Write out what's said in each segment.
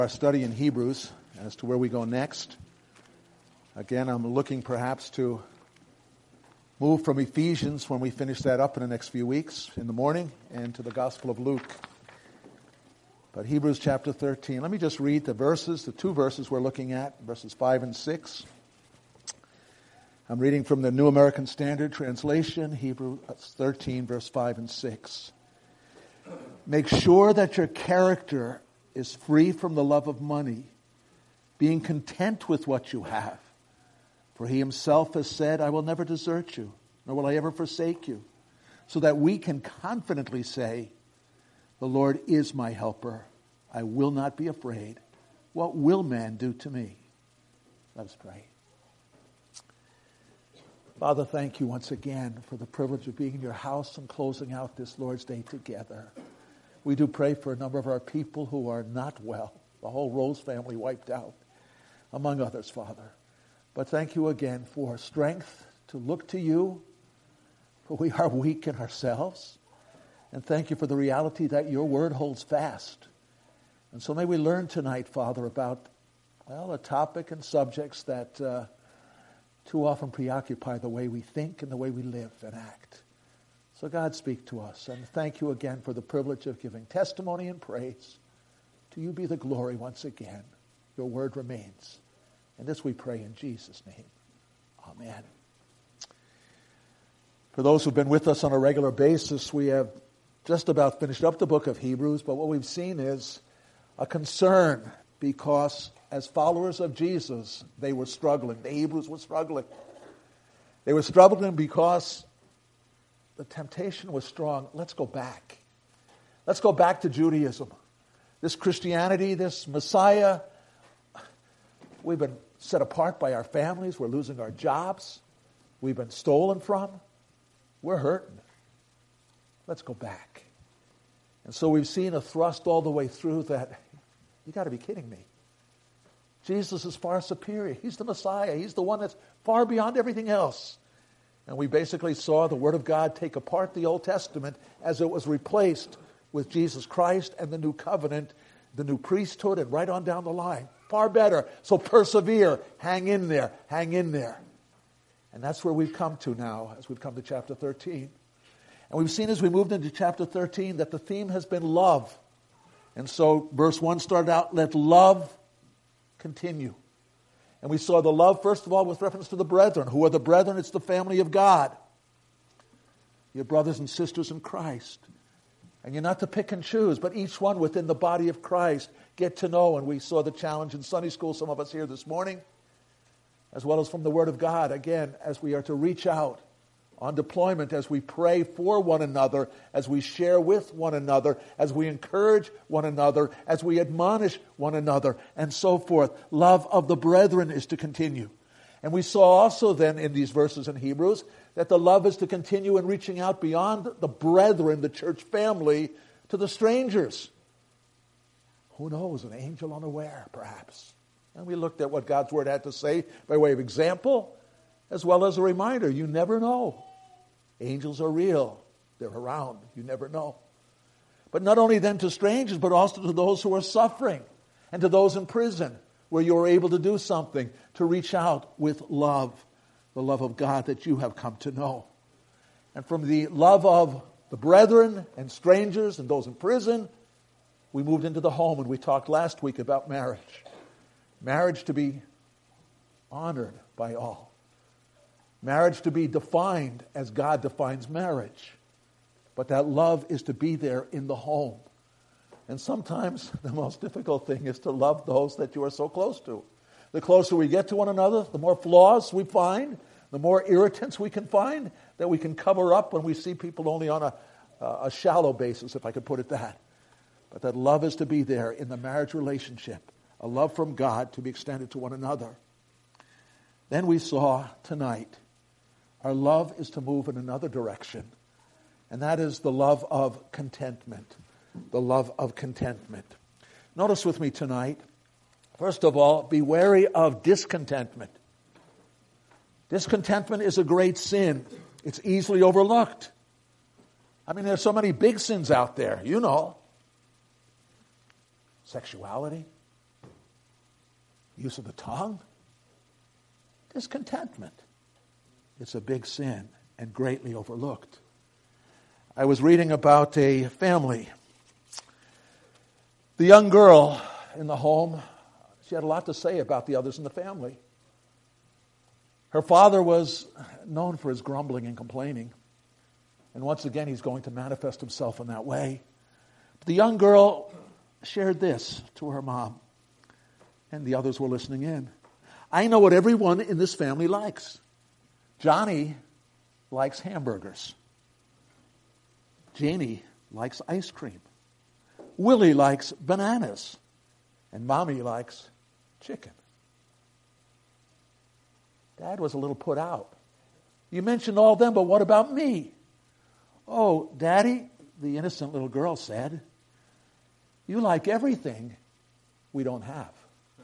Our study in Hebrews as to where we go next. Again, I'm looking perhaps to move from Ephesians when we finish that up in the next few weeks in the morning and to the Gospel of Luke. But Hebrews chapter 13. Let me just read the verses, the two verses we're looking at, verses 5 and 6. I'm reading from the New American Standard Translation, Hebrews 13, verse 5 and 6. Make sure that your character is free from the love of money, being content with what you have. For he himself has said, I will never desert you, nor will I ever forsake you. So that we can confidently say, the Lord is my helper. I will not be afraid. What will man do to me? Let us pray. Father, thank you once again for the privilege of being in your house and closing out this Lord's Day together. We do pray for a number of our people who are not well. The whole Rose family wiped out, among others, Father. But thank you again for strength to look to you, for we are weak in ourselves. And thank you for the reality that your word holds fast. And so may we learn tonight, Father, about, a topic and subjects that too often preoccupy the way we think and the way we live and act. So God, speak to us. And thank you again for the privilege of giving testimony and praise. To you be the glory once again. Your word remains. And this we pray in Jesus' name. Amen. For those who've been with us on a regular basis, we have just about finished up the book of Hebrews, but what we've seen is a concern because as followers of Jesus, they were struggling. The Hebrews were struggling. They were struggling because the temptation was strong. Let's go back. Let's go back to Judaism. This Christianity, this Messiah, we've been set apart by our families. We're losing our jobs. We've been stolen from. We're hurting. Let's go back. And so we've seen a thrust all the way through that, you got to be kidding me. Jesus is far superior. He's the Messiah. He's the one that's far beyond everything else. And we basically saw the Word of God take apart the Old Testament as it was replaced with Jesus Christ and the New Covenant, the new priesthood, and right on down the line. Far better. So persevere. Hang in there. Hang in there. And that's where we've come to now as we've come to chapter 13. And we've seen as we moved into chapter 13 that the theme has been love. And so verse 1 started out, let love continue. And we saw the love, first of all, with reference to the brethren. Who are the brethren? It's the family of God. Your brothers and sisters in Christ. And you're not to pick and choose, but each one within the body of Christ get to know. And we saw the challenge in Sunday school, some of us here this morning, as well as from the Word of God, again, as we are to reach out on deployment, as we pray for one another, as we share with one another, as we encourage one another, as we admonish one another, and so forth. Love of the brethren is to continue. And we saw also then in these verses in Hebrews that the love is to continue in reaching out beyond the brethren, the church family, to the strangers. Who knows, an angel unaware, perhaps. And we looked at what God's Word had to say by way of example, as well as a reminder. You never know. Angels are real. They're around. You never know. But not only then to strangers, but also to those who are suffering and to those in prison, where you're able to do something to reach out with love, the love of God that you have come to know. And from the love of the brethren and strangers and those in prison, we moved into the home, and we talked last week about marriage. Marriage to be honored by all. Marriage to be defined as God defines marriage. But that love is to be there in the home. And sometimes the most difficult thing is to love those that you are so close to. The closer we get to one another, the more flaws we find, the more irritants we can find that we can cover up when we see people only on a shallow basis, if I could put it that. But that love is to be there in the marriage relationship. A love from God to be extended to one another. Then we saw tonight, our love is to move in another direction. And that is the love of contentment. The love of contentment. Notice with me tonight, first of all, be wary of discontentment. Discontentment is a great sin. It's easily overlooked. I mean, there's so many big sins out there, you know. Sexuality, use of the tongue, discontentment. It's a big sin and greatly overlooked. I was reading about a family. The young girl in the home, she had a lot to say about the others in the family. Her father was known for his grumbling and complaining. And once again, he's going to manifest himself in that way. But the young girl shared this to her mom. And the others were listening in. I know what everyone in this family likes. Johnny likes hamburgers. Janie likes ice cream. Willie likes bananas. And Mommy likes chicken. Dad was a little put out. You mentioned all them, but what about me? Oh, Daddy, the innocent little girl said, you like everything we don't have.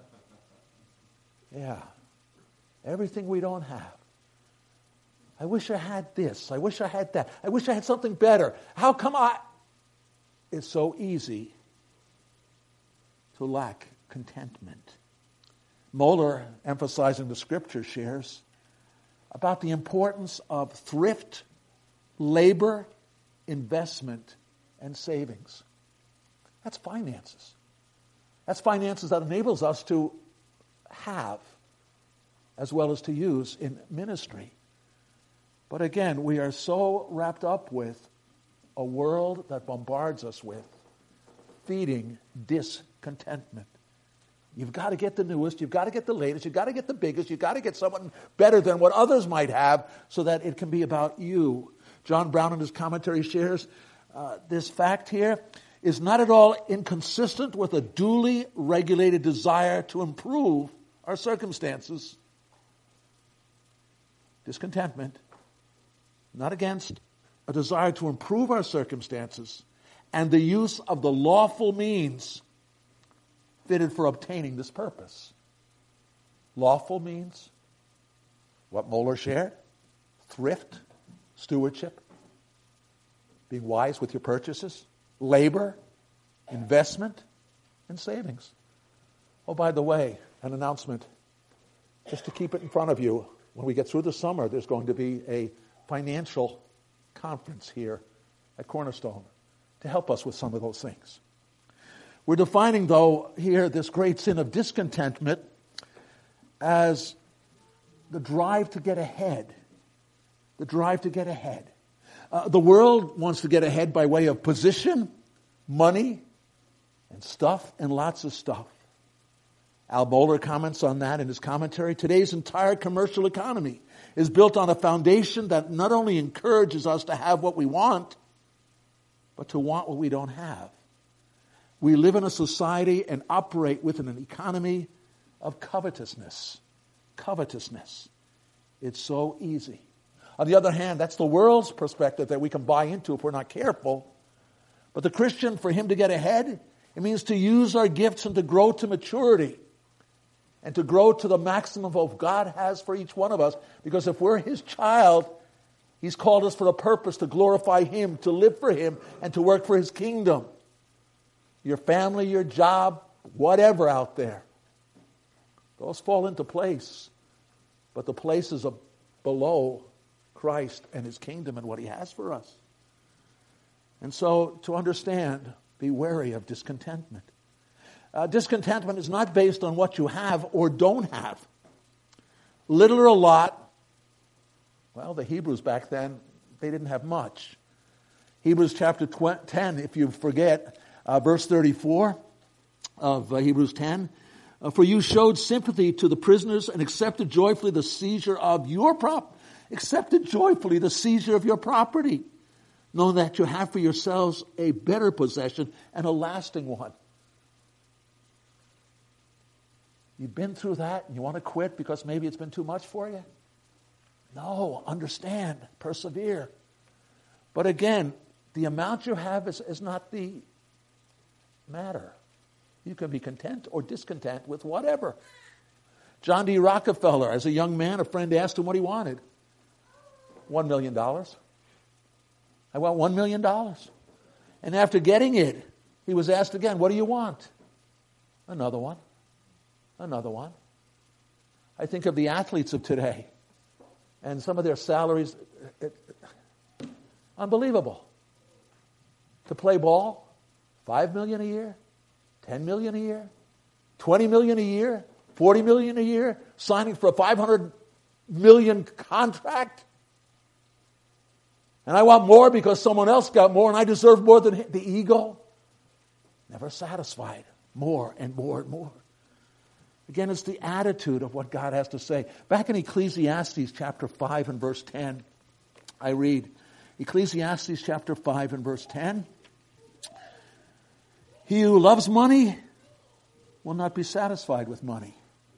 Yeah, everything we don't have. I wish I had this. I wish I had that. I wish I had something better. How come It's so easy to lack contentment. Mohler, emphasizing the Scripture, shares about the importance of thrift, labor, investment, and savings. That's finances. That's finances that enables us to have as well as to use in ministry. But again, we are so wrapped up with a world that bombards us with feeding discontentment. You've got to get the newest, you've got to get the latest, you've got to get the biggest, you've got to get someone better than what others might have so that it can be about you. John Brown in his commentary shares this fact here is not at all inconsistent with a duly regulated desire to improve our circumstances. Discontentment, not against a desire to improve our circumstances and the use of the lawful means fitted for obtaining this purpose. Lawful means, what Mohler shared, thrift, stewardship, being wise with your purchases, labor, investment, and savings. Oh, by the way, an announcement, just to keep it in front of you. When we get through the summer, there's going to be a financial conference here at Cornerstone to help us with some of those things. We're defining, though, here this great sin of discontentment as the drive to get ahead. The drive to get ahead. The world wants to get ahead by way of position, money, and stuff, and lots of stuff. Al Mohler comments on that in his commentary. Today's entire commercial economy is built on a foundation that not only encourages us to have what we want, but to want what we don't have. We live in a society and operate within an economy of covetousness. Covetousness. It's so easy. On the other hand, that's the world's perspective that we can buy into if we're not careful. But the Christian, for him to get ahead, it means to use our gifts and to grow to maturity and to grow to the maximum of what God has for each one of us. Because if we're His child, He's called us for a purpose to glorify Him, to live for Him, and to work for His kingdom. Your family, your job, whatever out there, those fall into place. But the places are below Christ and His kingdom and what He has for us. And so, to understand, be wary of discontentment. Discontentment is not based on what you have or don't have. Little or a lot. Well, the Hebrews back then, they didn't have much. Hebrews chapter 10, if you forget, verse 34 of Hebrews 10. For you showed sympathy to the prisoners and accepted joyfully the seizure of your property. Accepted joyfully the seizure of your property, knowing that you have for yourselves a better possession and a lasting one. You've been through that and you want to quit because maybe it's been too much for you? No, understand, persevere. But again, the amount you have is not the matter. You can be content or discontent with whatever. John D. Rockefeller, as a young man, a friend asked him what he wanted. $1 million. I want $1 million. And after getting it, he was asked again, what do you want? Another one. Another one. I think of the athletes of today and some of their salaries. Unbelievable. To play ball, $5 million a year, $10 million a year, $20 million a year, $40 million a year, signing for a $500 million contract. And I want more because someone else got more and I deserve more than him. The ego, never satisfied. More and more and more. Again, it's the attitude of what God has to say. Back in Ecclesiastes chapter 5 and verse 10, I read, Ecclesiastes chapter 5 and verse 10, he who loves money will not be satisfied with money,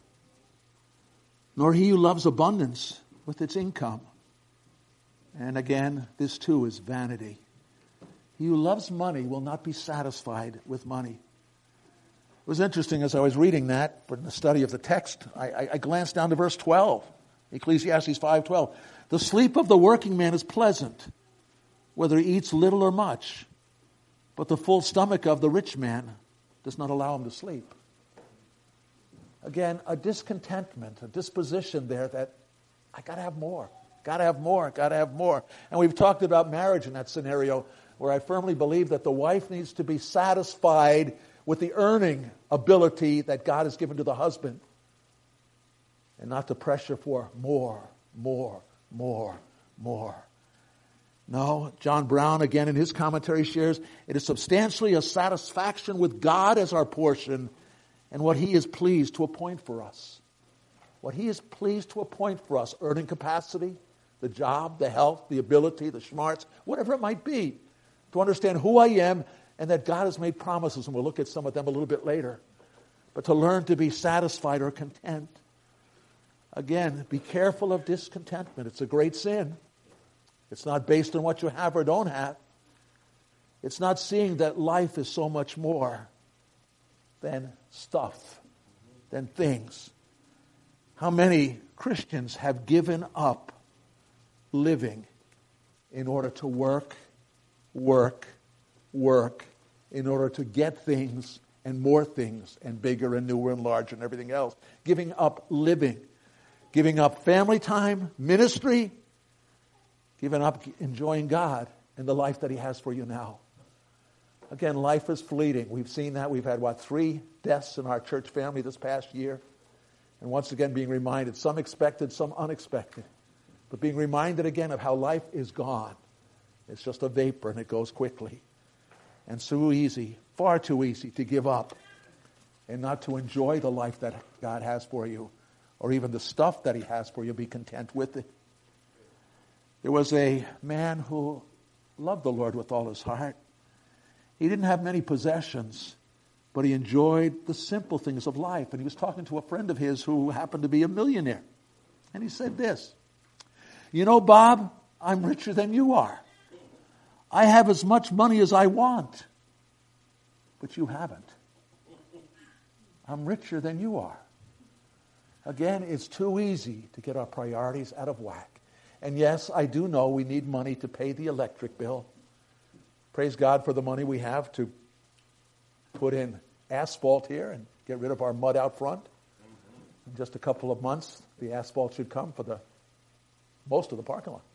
nor he who loves abundance with its income. And again, this too is vanity. He who loves money will not be satisfied with money. It was interesting as I was reading that, but in the study of the text, I glanced down to verse 12, Ecclesiastes 5:12. The sleep of the working man is pleasant, whether he eats little or much, but the full stomach of the rich man does not allow him to sleep. Again, a discontentment, a disposition there that I got to have more, got to have more, got to have more. And we've talked about marriage in that scenario where I firmly believe that the wife needs to be satisfied with the earning ability that God has given to the husband and not the pressure for more, more, more, more. No, John Brown, again in his commentary, shares, it is substantially a satisfaction with God as our portion and what He is pleased to appoint for us. What He is pleased to appoint for us, earning capacity, the job, the health, the ability, the smarts, whatever it might be, to understand who I am and that God has made promises, and we'll look at some of them a little bit later. But to learn to be satisfied or content. Again, be careful of discontentment. It's a great sin. It's not based on what you have or don't have. It's not seeing that life is so much more than stuff, than things. How many Christians have given up living in order to work, in order to get things and more things and bigger and newer and larger and everything else. Giving up living. Giving up family time, ministry. Giving up enjoying God and the life that He has for you now. Again, life is fleeting. We've seen that. We've had, 3 deaths in our church family this past year. And once again being reminded, some expected, some unexpected. But being reminded again of how life is gone. It's just a vapor and it goes quickly. And so easy, far too easy to give up and not to enjoy the life that God has for you or even the stuff that He has for you, be content with it. There was a man who loved the Lord with all his heart. He didn't have many possessions, but he enjoyed the simple things of life. And he was talking to a friend of his who happened to be a millionaire. And he said this, "You know, Bob, I'm richer than you are. I have as much money as I want, but you haven't. I'm richer than you are." Again, it's too easy to get our priorities out of whack. And yes, I do know we need money to pay the electric bill. Praise God for the money we have to put in asphalt here and get rid of our mud out front. In just a couple of months, the asphalt should come for most of the parking lot.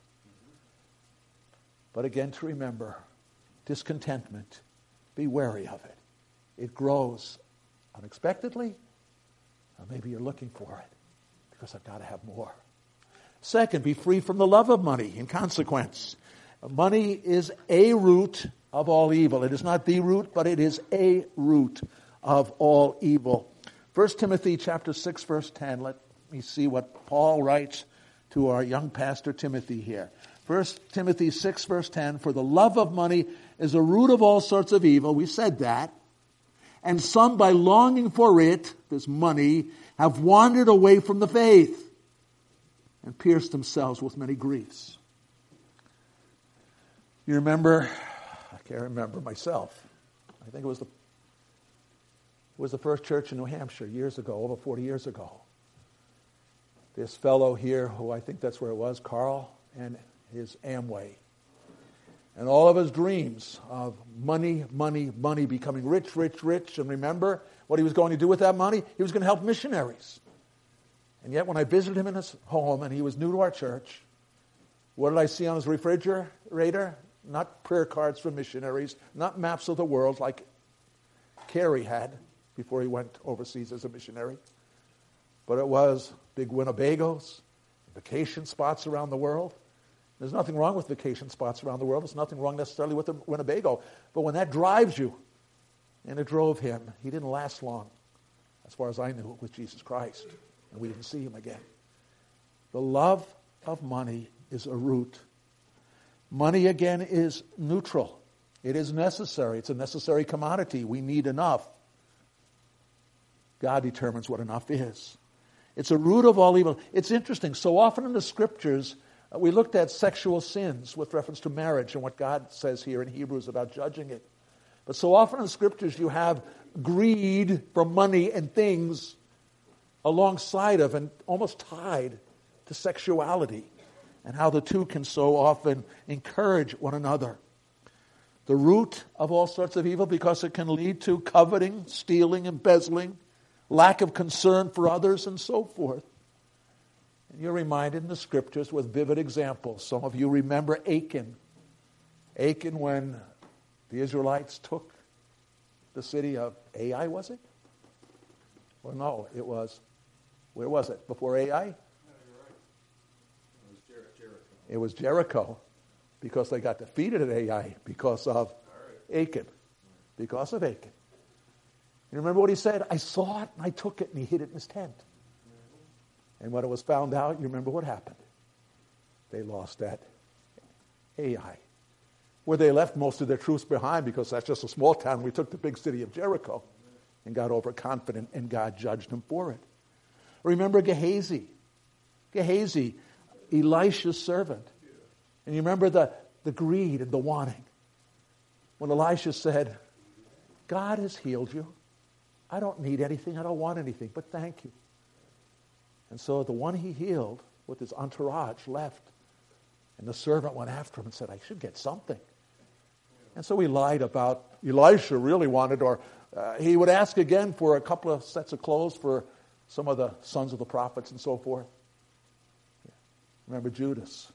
But again, to remember, discontentment, be wary of it. It grows unexpectedly, or maybe you're looking for it because I've got to have more. Second, be free from the love of money in consequence. Money is a root of all evil. It is not the root, but it is a root of all evil. 1 Timothy chapter 6, verse 10. Let me see what Paul writes to our young pastor Timothy here. 1 Timothy 6, verse 10. For the love of money is a root of all sorts of evil. We said that. And some, by longing for it, this money, have wandered away from the faith and pierced themselves with many griefs. You remember, I can't remember myself. I think it was the first church in New Hampshire years ago, over 40 years ago. This fellow here, who I think that's where it was, Carl, and his Amway. And all of his dreams of money, becoming rich. And remember what he was going to do with that money? He was going to help missionaries. And yet when I visited him in his home and he was new to our church, what did I see on his refrigerator? Not prayer cards from missionaries, not maps of the world like Carey had before he went overseas as a missionary. But it was big Winnebagos, vacation spots around the world. There's nothing wrong with vacation spots around the world. There's nothing wrong necessarily with the Winnebago. But when that drives you, and it drove him, he didn't last long, as far as I knew, with Jesus Christ. And we didn't see him again. The love of money is a root. Money, again, is neutral. It is necessary. It's a necessary commodity. We need enough. God determines what enough is. It's a root of all evil. It's interesting. So often in the Scriptures, we looked at sexual sins with reference to marriage and what God says here in Hebrews about judging it. But so often in the Scriptures you have greed for money and things alongside of and almost tied to sexuality and how the two can so often encourage one another. The root of all sorts of evil, because it can lead to coveting, stealing, embezzling, lack of concern for others, and so forth. And you're reminded in the Scriptures with vivid examples. Some of you remember Achan. Achan, when the Israelites took the city of Ai, was it? Well, no, it was, where was it? Before Ai? No, you're right. It was Jericho. It was Jericho, because they got defeated at Ai because of Achan. Because of Achan. You remember what he said? I saw it and I took it, and he hid it in his tent. And when it was found out, you remember what happened? They lost that Ai, where they left most of their troops behind, because that's just a small town. We took the big city of Jericho and got overconfident, and God judged them for it. Remember Gehazi. Gehazi, Elisha's servant. And you remember the greed and the wanting. When Elisha said, God has healed you. I don't need anything. I don't want anything, but thank you. And so the one he healed with his entourage left. And the servant went after him and said, I should get something. And so he lied about Elisha really wanted, or he would ask again for a couple of sets of clothes for some of the sons of the prophets and so forth. Remember Judas.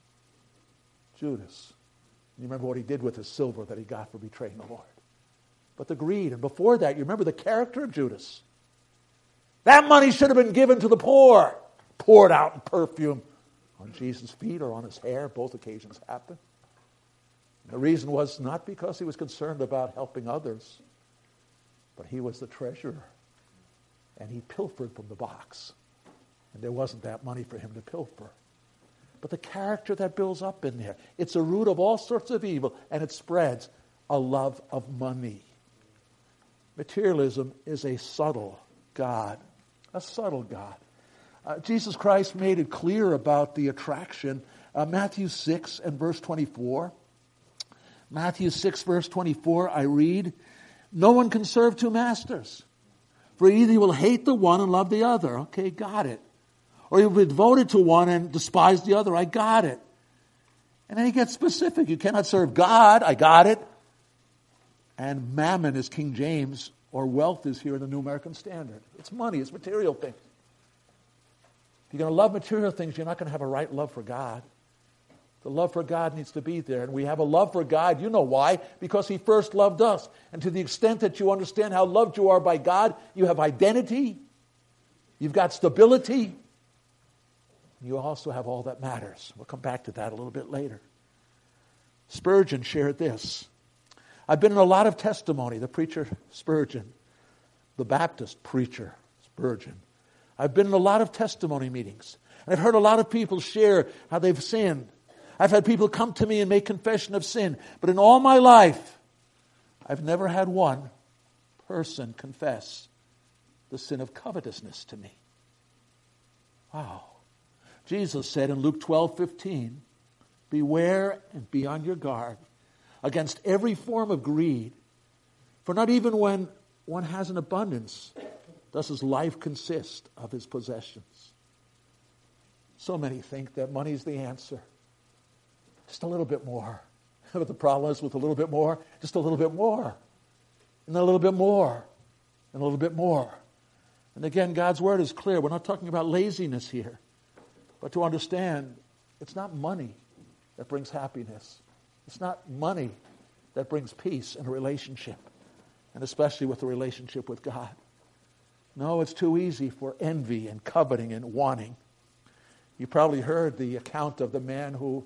Judas. You remember what he did with his silver that he got for betraying the Lord. But the greed, and before that, you remember the character of Judas. That money should have been given to the poor. Poured out in perfume on Jesus' feet or on his hair. Both occasions happened. And the reason was not because he was concerned about helping others, but he was the treasurer. And he pilfered from the box. And there wasn't that money for him to pilfer. But the character that builds up in there, it's a root of all sorts of evil, and it spreads a love of money. Materialism is a subtle God. A subtle God. Jesus Christ made it clear about the attraction. Matthew 6 and verse 24. Matthew 6 verse 24, I read, no one can serve two masters. For either you will hate the one and love the other. Okay, got it. Or you'll be devoted to one and despise the other. I got it. And then he gets specific. You cannot serve God. I got it. And mammon is King James, or wealth is here in the New American Standard. It's money. It's material things. If you're going to love material things, you're not going to have a right love for God. The love for God needs to be there. And we have a love for God. You know why? Because he first loved us. And to the extent that you understand how loved you are by God, you have identity. You've got stability. You also have all that matters. We'll come back to that a little bit later. Spurgeon shared this. I've been in a lot of testimony, the preacher Spurgeon, the Baptist preacher Spurgeon. I've been in a lot of testimony meetings. And I've heard a lot of people share how they've sinned. I've had people come to me and make confession of sin. But in all my life, I've never had one person confess the sin of covetousness to me. Wow. Jesus said in Luke 12:15, beware and be on your guard against every form of greed, for not even when one has an abundance does his life consist of his possessions. So many think that money is the answer. Just a little bit more. But the problem is with a little bit more, just a little bit more. And then a little bit more. And a little bit more. And again, God's word is clear. We're not talking about laziness here. But to understand, it's not money that brings happiness. It's not money that brings peace in a relationship, and especially with the relationship with God. No, it's too easy for envy and coveting and wanting. You probably heard the account of the man who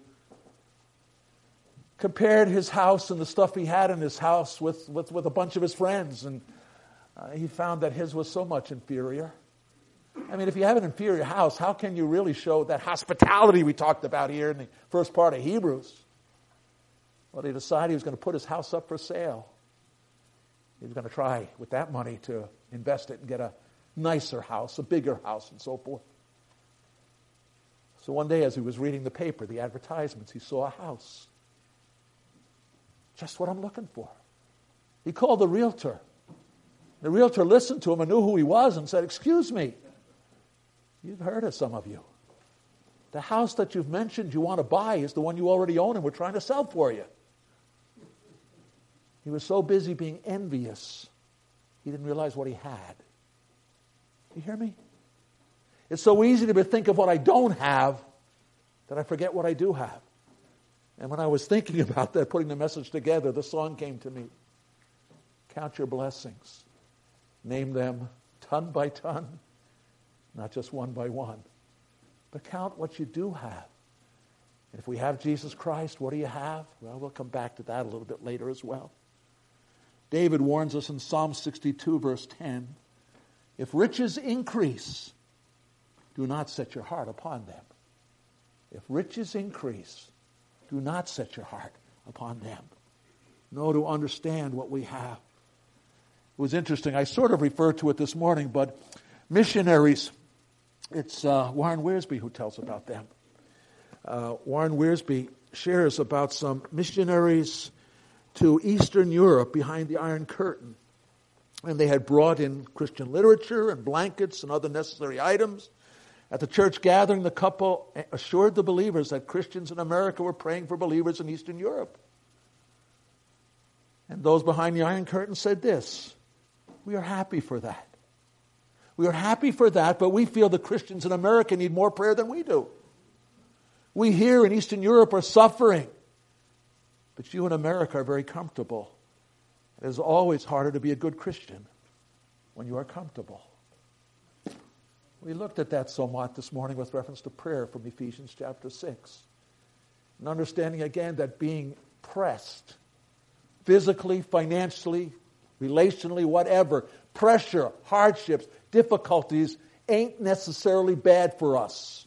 compared his house and the stuff he had in his house with a bunch of his friends, and he found that his was so much inferior. I mean, if you have an inferior house, how can you really show that hospitality we talked about here in the first part of Hebrews? Well, he decided he was going to put his house up for sale. He was going to try with that money to invest it and get a nicer house, a bigger house, and so forth. So one day as he was reading the paper, the advertisements, he saw a house. Just what I'm looking for. He called the realtor. The realtor listened to him and knew who he was and said, "Excuse me, you've heard of some of you. The house that you've mentioned you want to buy is the one you already own and we're trying to sell for you." He was so busy being envious, he didn't realize what he had. You hear me? It's so easy to think of what I don't have that I forget what I do have. And when I was thinking about that, putting the message together, the song came to me. Count your blessings. Name them ton by ton, not just one by one. But count what you do have. And if we have Jesus Christ, what do you have? Well, we'll come back to that a little bit later as well. David warns us in Psalm 62, verse 10, if riches increase, do not set your heart upon them. If riches increase, do not set your heart upon them. No, to understand what we have. It was interesting. I sort of referred to it this morning, but missionaries, it's Warren Wiersbe who tells about them. Warren Wiersbe shares about some missionaries to Eastern Europe behind the Iron Curtain. And they had brought in Christian literature and blankets and other necessary items. At the church gathering, the couple assured the believers that Christians in America were praying for believers in Eastern Europe. And those behind the Iron Curtain said this, "We are happy for that. We are happy for that, but we feel the Christians in America need more prayer than we do. We here in Eastern Europe are suffering, but you in America are very comfortable. It is always harder to be a good Christian when you are comfortable." We looked at that somewhat this morning with reference to prayer from Ephesians chapter 6. And understanding again that being pressed, physically, financially, relationally, whatever, pressure, hardships, difficulties ain't necessarily bad for us.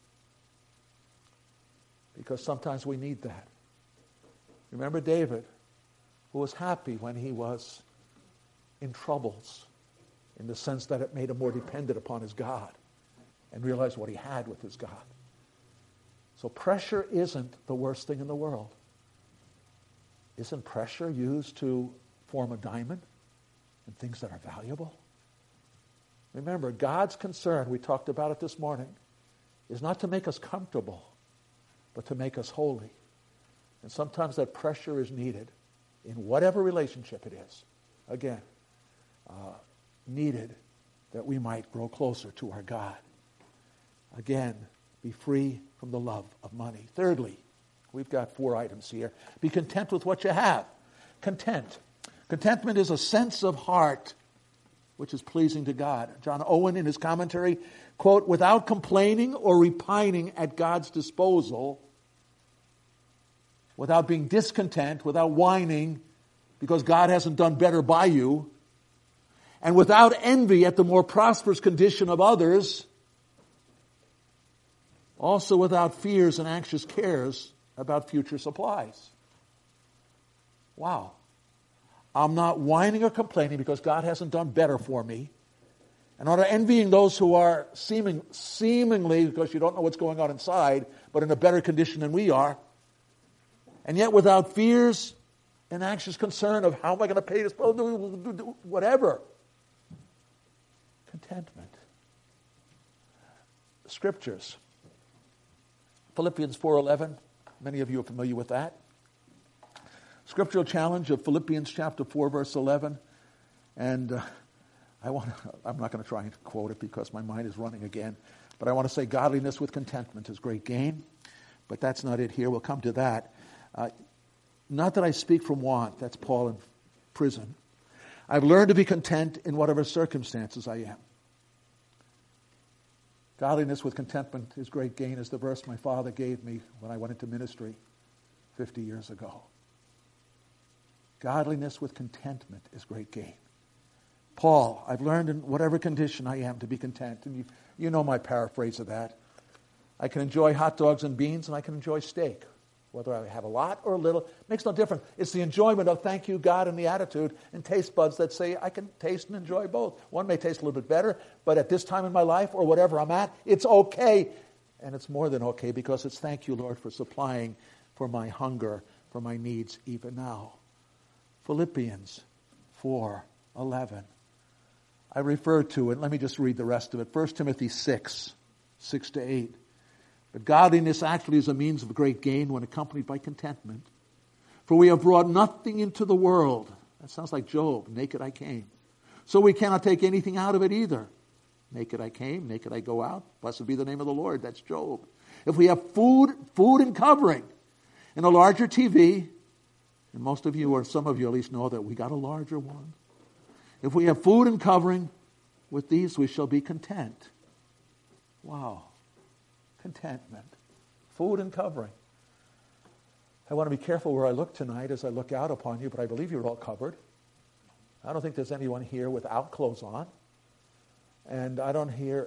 Because sometimes we need that. Remember David, who was happy when he was in troubles, in the sense that it made him more dependent upon his God and realized what he had with his God. So pressure isn't the worst thing in the world. Isn't pressure used to form a diamond and things that are valuable? Remember, God's concern, we talked about it this morning, is not to make us comfortable, but to make us holy. And sometimes that pressure is needed in whatever relationship it is. Again, needed that we might grow closer to our God. Again, be free from the love of money. Thirdly, we've got 4 items here. Be content with what you have. Content. Contentment is a sense of heart which is pleasing to God. John Owen in his commentary, quote, without complaining or repining at God's disposal, without being discontent, without whining because God hasn't done better by you, and without envy at the more prosperous condition of others, also without fears and anxious cares about future supplies. Wow. I'm not whining or complaining because God hasn't done better for me. And not envying those who are seemingly, because you don't know what's going on inside, but in a better condition than we are. And yet without fears and anxious concern of how am I going to pay this, whatever. Contentment. Scriptures. Philippians 4:11. Many of you are familiar with that. Scriptural challenge of Philippians chapter 4, verse 11. And I'm not going to try and quote it because my mind is running again, but I want to say godliness with contentment is great gain. But that's not it here. We'll come to that. Not that I speak from want. That's Paul in prison. I've learned to be content in whatever circumstances I am. Godliness with contentment is great gain is the verse my father gave me when I went into ministry 50 years ago. Godliness with contentment is great gain. Paul, I've learned in whatever condition I am to be content. And you know my paraphrase of that. I can enjoy hot dogs and beans, and I can enjoy steak. Whether I have a lot or a little, makes no difference. It's the enjoyment of thank you, God, and the attitude and taste buds that say I can taste and enjoy both. One may taste a little bit better, but at this time in my life or whatever I'm at, it's okay. And it's more than okay because it's thank you, Lord, for supplying for my hunger, for my needs even now. Philippians 4:11. I referred to it. Let me just read the rest of it. 1 Timothy 6:6-8. But godliness actually is a means of great gain when accompanied by contentment. For we have brought nothing into the world. That sounds like Job. Naked I came. So we cannot take anything out of it either. Naked I came, naked I go out. Blessed be the name of the Lord. That's Job. If we have food and covering, and a larger TV, and most of you, or some of you at least know that we got a larger one. If we have food and covering, with these we shall be content. Wow. Contentment. Food and covering. I want to be careful where I look tonight as I look out upon you, but I believe you're all covered. I don't think there's anyone here without clothes on. And I don't hear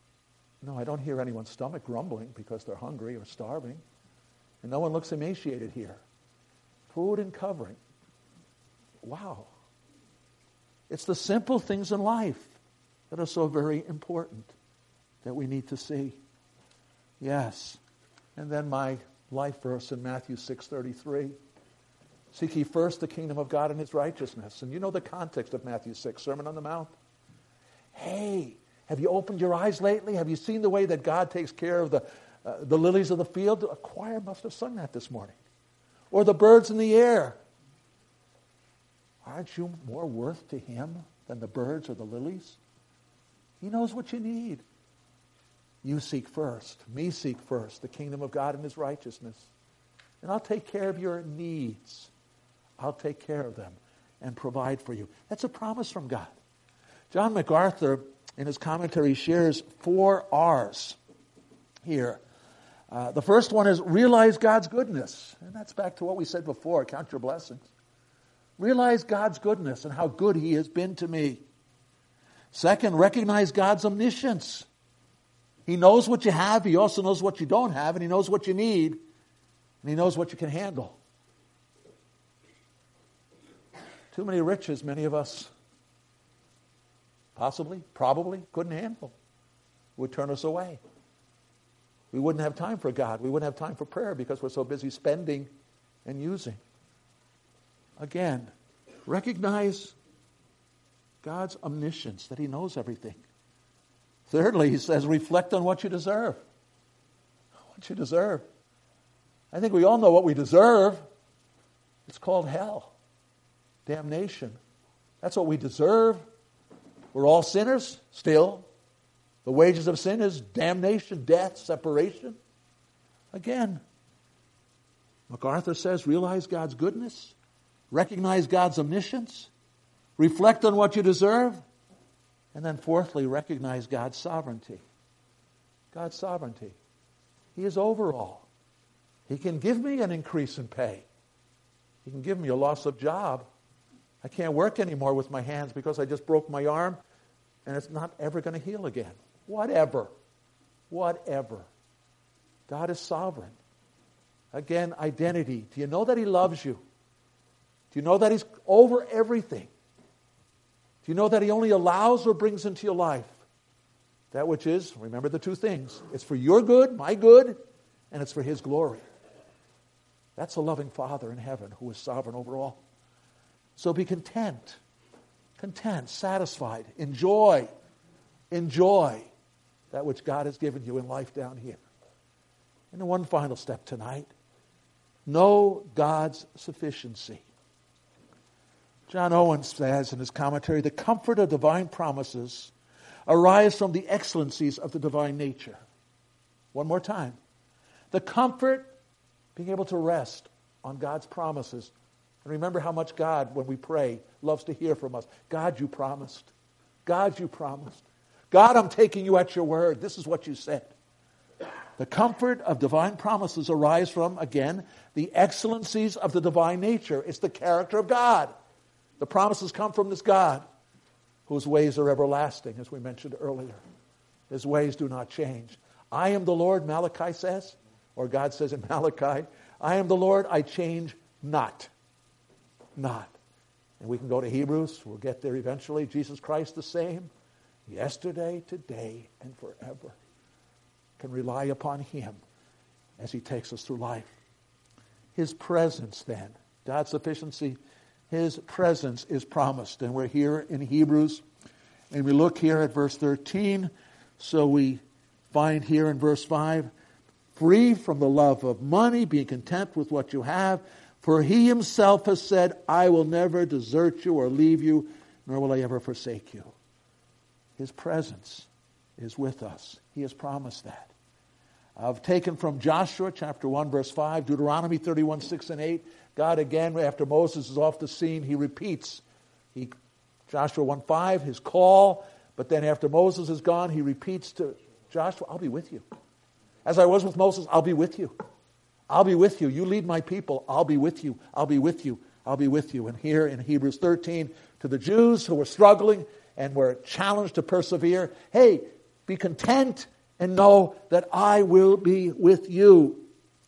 anyone's stomach grumbling because they're hungry or starving. And no one looks emaciated here. Food and covering. Wow. It's the simple things in life that are so very important that we need to see. Yes. And then my life verse in Matthew 6:33. Seek ye first the kingdom of God and his righteousness. And you know the context of Matthew 6, Sermon on the Mount. Hey, have you opened your eyes lately? Have you seen the way that God takes care of the lilies of the field? A choir must have sung that this morning. Or the birds in the air. Aren't you more worth to him than the birds or the lilies? He knows what you need. You seek first, me seek first, the kingdom of God and his righteousness. And I'll take care of your needs. I'll take care of them and provide for you. That's a promise from God. John MacArthur, in his commentary, shares 4 R's here. The first one is realize God's goodness. And that's back to what we said before, count your blessings. Realize God's goodness and how good he has been to me. Second, recognize God's omniscience. He knows what you have. He also knows what you don't have. And he knows what you need. And he knows what you can handle. Too many riches, many of us probably couldn't handle. Would turn us away. We wouldn't have time for God. We wouldn't have time for prayer because we're so busy spending and using. Again, recognize God's omniscience, that he knows everything. Thirdly, he says, reflect on what you deserve. What you deserve. I think we all know what we deserve. It's called hell. Damnation. That's what we deserve. We're all sinners still. The wages of sin is damnation, death, separation. Again, MacArthur says, realize God's goodness. Recognize God's omniscience. Reflect on what you deserve. And then fourthly, recognize God's sovereignty. God's sovereignty. He is over all. He can give me an increase in pay. He can give me a loss of job. I can't work anymore with my hands because I just broke my arm and it's not ever going to heal again. Whatever. God is sovereign. Again, identity. Do you know that he loves you? Do you know that he's over everything? Do you know that he only allows or brings into your life that which is, remember the 2 things, it's for your good, my good, and it's for his glory. That's a loving Father in heaven who is sovereign over all. So be content, satisfied, enjoy that which God has given you in life down here. And then one final step tonight, know God's sufficiency. John Owen says in his commentary, the comfort of divine promises arise from the excellencies of the divine nature. One more time. The comfort, being able to rest on God's promises. And remember how much God, when we pray, loves to hear from us. God, you promised. God, you promised. God, I'm taking you at your word. This is what you said. The comfort of divine promises arise from, again, the excellencies of the divine nature. It's the character of God. The promises come from this God whose ways are everlasting, as we mentioned earlier. His ways do not change. I am the Lord, Malachi says, or God says in Malachi, I am the Lord, I change not. Not. And we can go to Hebrews, we'll get there eventually. Jesus Christ the same, yesterday, today, and forever. Can rely upon Him as He takes us through life. His presence then, God's sufficiency, His presence is promised. And we're here in Hebrews, and we look here at verse 13. So we find here in verse 5, free from the love of money, being content with what you have. For He Himself has said, I will never desert you or leave you, nor will I ever forsake you. His presence is with us. He has promised that. I've taken from Joshua chapter 1 verse 5, Deuteronomy 31, 6 and 8. God again, after Moses is off the scene, He repeats. Joshua 1:5, His call, but then after Moses is gone, He repeats to Joshua, I'll be with you. As I was with Moses, I'll be with you. I'll be with you. You lead my people. I'll be with you. I'll be with you. I'll be with you. And here in Hebrews 13, to the Jews who were struggling and were challenged to persevere, hey, be content and know that I will be with you.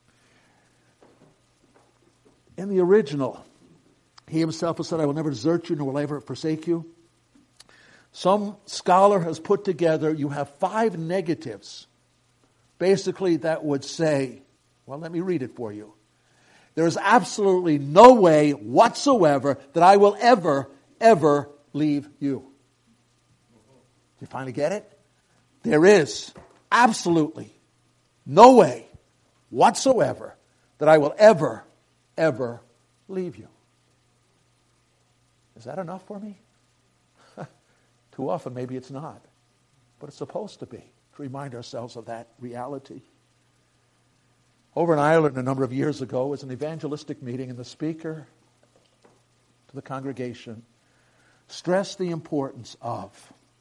In the original, He Himself has said, I will never desert you, nor will I ever forsake you. Some scholar has put together, you have 5 negatives, basically that would say, well, let me read it for you. There is absolutely no way whatsoever that I will ever leave you. You finally get it? There is absolutely no way whatsoever that I will ever leave you. Is that enough for me? Too often maybe it's not, but it's supposed to be, to remind ourselves of that reality. Over in Ireland a number of years ago was an evangelistic meeting, and the speaker to the congregation stressed the importance of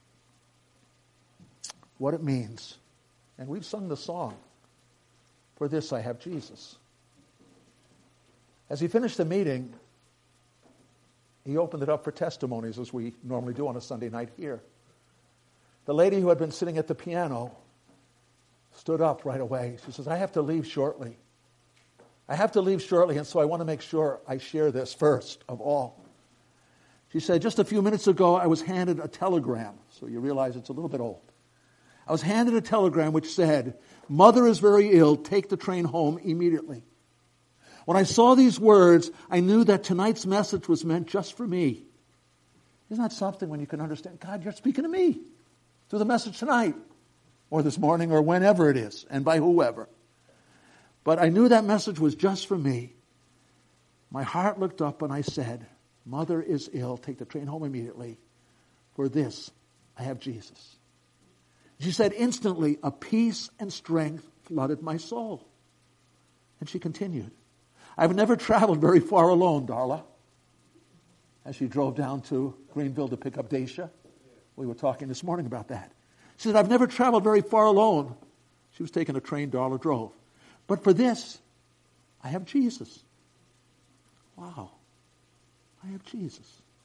what it means. And we've sung the song, For This I Have Jesus. As he finished the meeting, he opened it up for testimonies, as we normally do on a Sunday night here. The lady who had been sitting at the piano stood up right away. She says, I have to leave shortly. I have to leave shortly, and so I want to make sure I share this first of all. She said, just a few minutes ago, I was handed a telegram. So you realize it's a little bit old. I was handed a telegram which said, Mother is very ill, take the train home immediately. When I saw these words, I knew that tonight's message was meant just for me. Isn't that something when you can understand, God, you're speaking to me through the message tonight, or this morning, or whenever it is, and by whoever. But I knew that message was just for me. My heart looked up and I said, Mother is ill, take the train home immediately. For this, I have Jesus. She said, instantly, a peace and strength flooded my soul. And she continued, I've never traveled very far alone, Darla. As she drove down to Greenville to pick up Dacia. We were talking this morning about that. She said, I've never traveled very far alone. She was taking a train, Darla drove. But for this, I have Jesus. Wow. I have Jesus.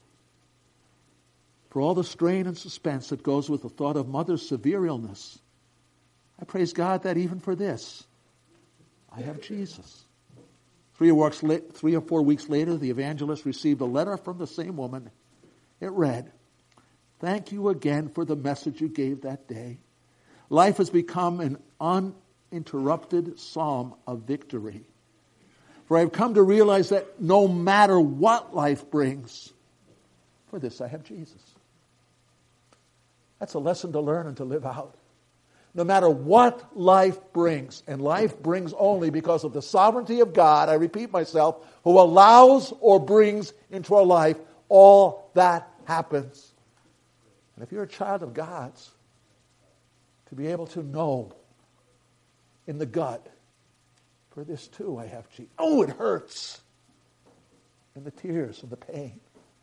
For all the strain and suspense that goes with the thought of Mother's severe illness, I praise God that even for this, I have Jesus. 3 or 4 weeks later, the evangelist received a letter from the same woman. It read, thank you again for the message you gave that day. Life has become an uninterrupted psalm of victory. For I have come to realize that no matter what life brings, for this I have Jesus. That's a lesson to learn and to live out. No matter what life brings, and life brings only because of the sovereignty of God, I repeat myself, who allows or brings into our life all that happens. And if you're a child of God's, to be able to know in the gut, for this too I have Jesus. Oh, it hurts. And the tears and the pain.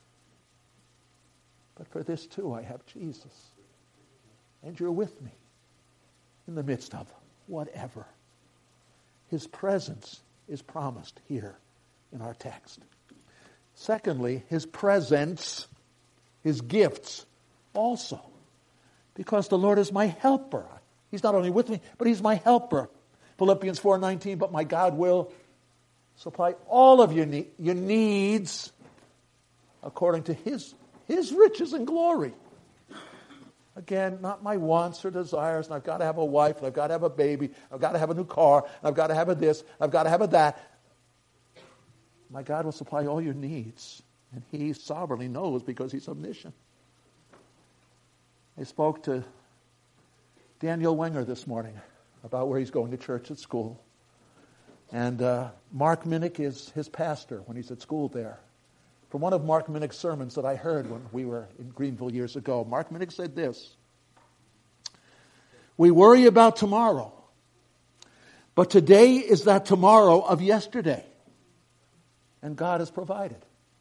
But for this too I have Jesus. And you're with me in the midst of whatever. His presence is promised here in our text. Secondly, his presence, his gifts also. Because the Lord is my helper. He's not only with me, but he's my helper. Philippians 4:19, but my God will supply all of your needs according to his riches and glory. Again, not my wants or desires, and I've got to have a wife, and I've got to have a baby, I've got to have a new car, and I've got to have a this, I've got to have a that. My God will supply all your needs, and he sovereignly knows because he's omniscient. I spoke to Daniel Wenger this morning about where he's going to church at school. And Mark Minnick is his pastor when he's at school there. From one of Mark Minnick's sermons that I heard when we were in Greenville years ago, Mark Minnick said this: we worry about tomorrow, but today is that tomorrow of yesterday. And God has provided.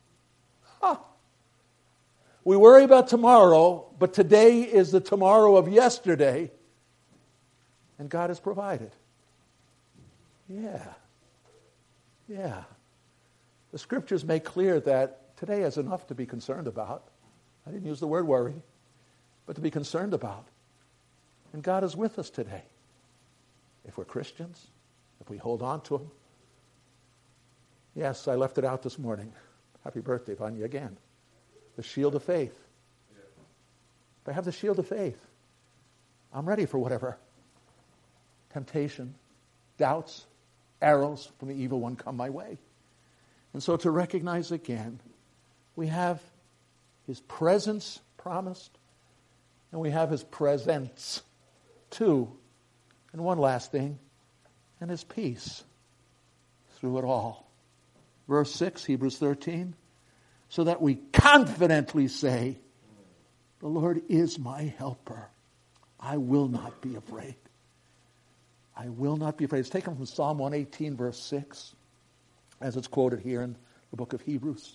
We worry about tomorrow, but today is the tomorrow of yesterday. And God has provided. Yeah. The scriptures make clear that today is enough to be concerned about. I didn't use the word worry, but to be concerned about. And God is with us today. If we're Christians, if we hold on to him. Yes, I left it out this morning. Happy birthday, Vanya, again. The shield of faith. If I have the shield of faith, I'm ready for whatever temptation, doubts, arrows from the evil one come my way. And so to recognize again, we have his presence promised, and we have his presence too. And one last thing, and his peace through it all. Verse 6, Hebrews 13, so that we confidently say, the Lord is my helper. I will not be afraid. I will not be afraid. It's taken from Psalm 118, verse 6, as it's quoted here in the book of Hebrews.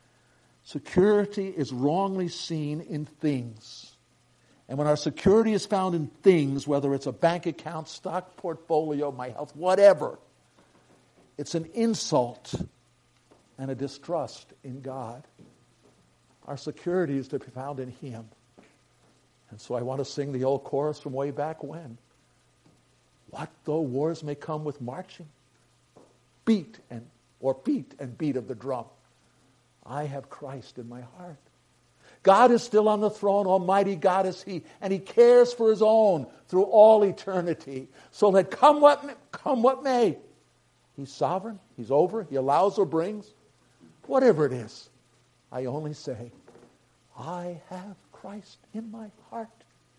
Security is wrongly seen in things. And when our security is found in things, whether it's a bank account, stock portfolio, my health, whatever, it's an insult and a distrust in God. Our security is to be found in him. And so I want to sing the old chorus from way back when. What though wars may come with marching? Beat and beat of the drum. I have Christ in my heart. God is still on the throne, almighty God is he, and he cares for his own through all eternity. So let come what may. He's sovereign, he's over, he allows or brings. Whatever it is, I only say, I have Christ in my heart.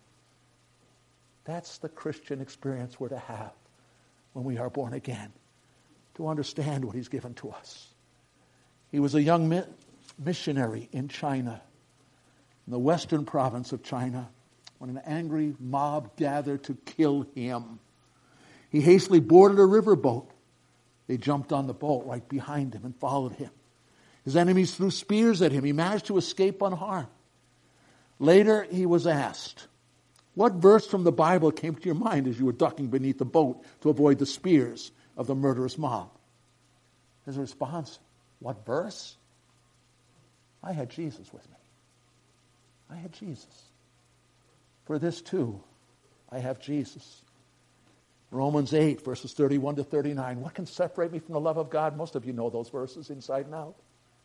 That's the Christian experience we're to have when we are born again, to understand what he's given to us. He was a young missionary in China, in the western province of China, when an angry mob gathered to kill him. He hastily boarded a riverboat. They jumped on the boat right behind him and followed him. His enemies threw spears at him. He managed to escape unharmed. Later, he was asked, what verse from the Bible came to your mind as you were ducking beneath the boat to avoid the spears of the murderous mob? His response, what verse? I had Jesus with me. I had Jesus. For this too, I have Jesus. Romans 8, verses 31 to 39. What can separate me from the love of God? Most of you know those verses inside and out.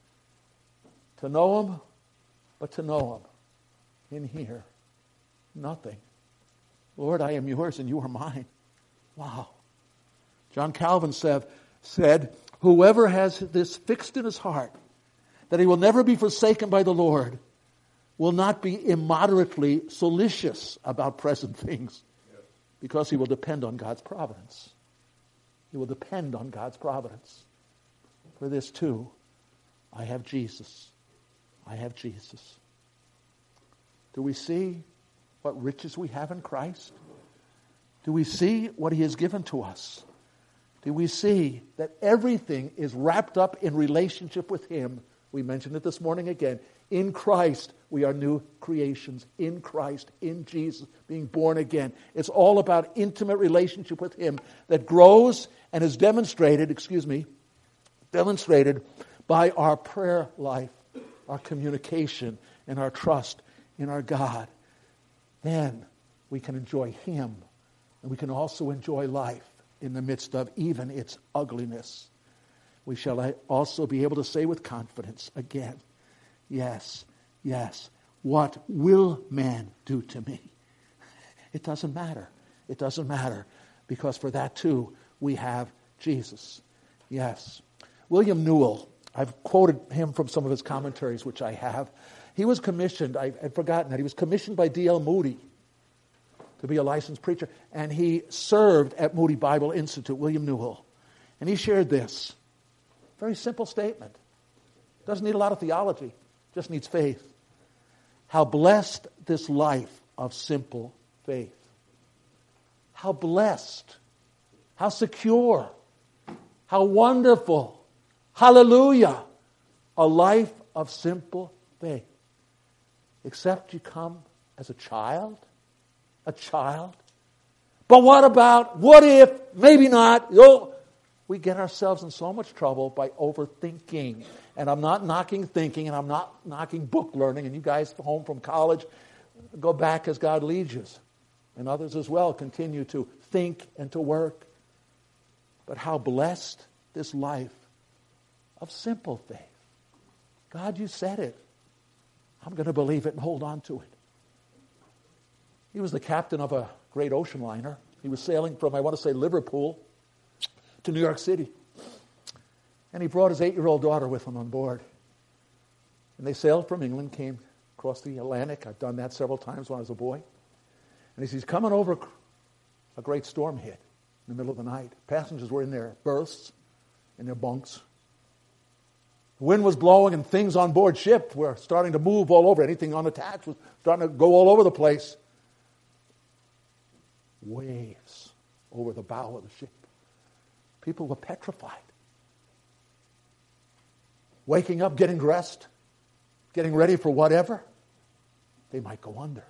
To know him, but to know him in here, nothing. Lord, I am yours and you are mine. Wow. John Calvin said, whoever has this fixed in his heart, that he will never be forsaken by the Lord, will not be immoderately solicitous about present things, because he will depend on God's providence. He will depend on God's providence. For this too, I have Jesus. I have Jesus. Do we see what riches we have in Christ? Do we see what He has given to us? Do we see that everything is wrapped up in relationship with Him? We mentioned it this morning again. In Christ, we are new creations. In Christ, in Jesus, being born again. It's all about intimate relationship with Him that grows and is demonstrated by our prayer life, our communication, and our trust in our God. Then we can enjoy Him, and we can also enjoy life in the midst of even its ugliness. We shall also be able to say with confidence again, yes, yes, what will man do to me? It doesn't matter. It doesn't matter, because for that too we have Jesus. Yes. William Newell, I've quoted him from some of his commentaries, which I have. He was commissioned, I had forgotten that, he was commissioned by D.L. Moody to be a licensed preacher, and he served at Moody Bible Institute, William Newell. And he shared this very simple statement. Doesn't need a lot of theology, just needs faith. How blessed this life of simple faith. How blessed, how secure, how wonderful. Hallelujah. A life of simple faith. Except you come as a child. A child. But what if, maybe not. We get ourselves in so much trouble by overthinking. And I'm not knocking thinking, and I'm not knocking book learning. And you guys home from college, go back as God leads you. And others as well continue to think and to work. But how blessed this life of simple faith. God, you said it. I'm going to believe it and hold on to it. He was the captain of a great ocean liner. He was sailing from, Liverpool to New York City. And he brought his 8-year-old daughter with him on board. And they sailed from England, came across the Atlantic. I've done that several times when I was a boy. And as he's coming over, a great storm hit in the middle of the night. Passengers were in their berths, in their bunks. The wind was blowing and things on board ship were starting to move all over. Anything unattached was starting to go all over the place. Waves over the bow of the ship. People were petrified. Waking up, getting dressed, getting ready for whatever. They might go under.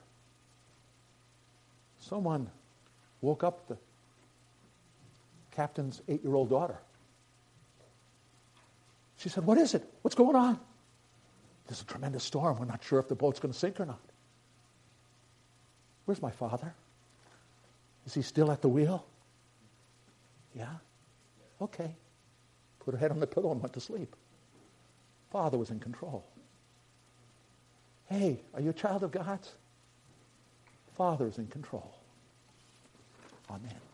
Someone woke up the captain's 8-year-old daughter. She said, "What is it? What's going on?" "There's a tremendous storm. We're not sure if the boat's going to sink or not." "Where's my father? Is he still at the wheel?" "Yeah." "Okay." Put her head on the pillow and went to sleep. Father was in control. Hey, are you a child of God's? Father is in control. Amen.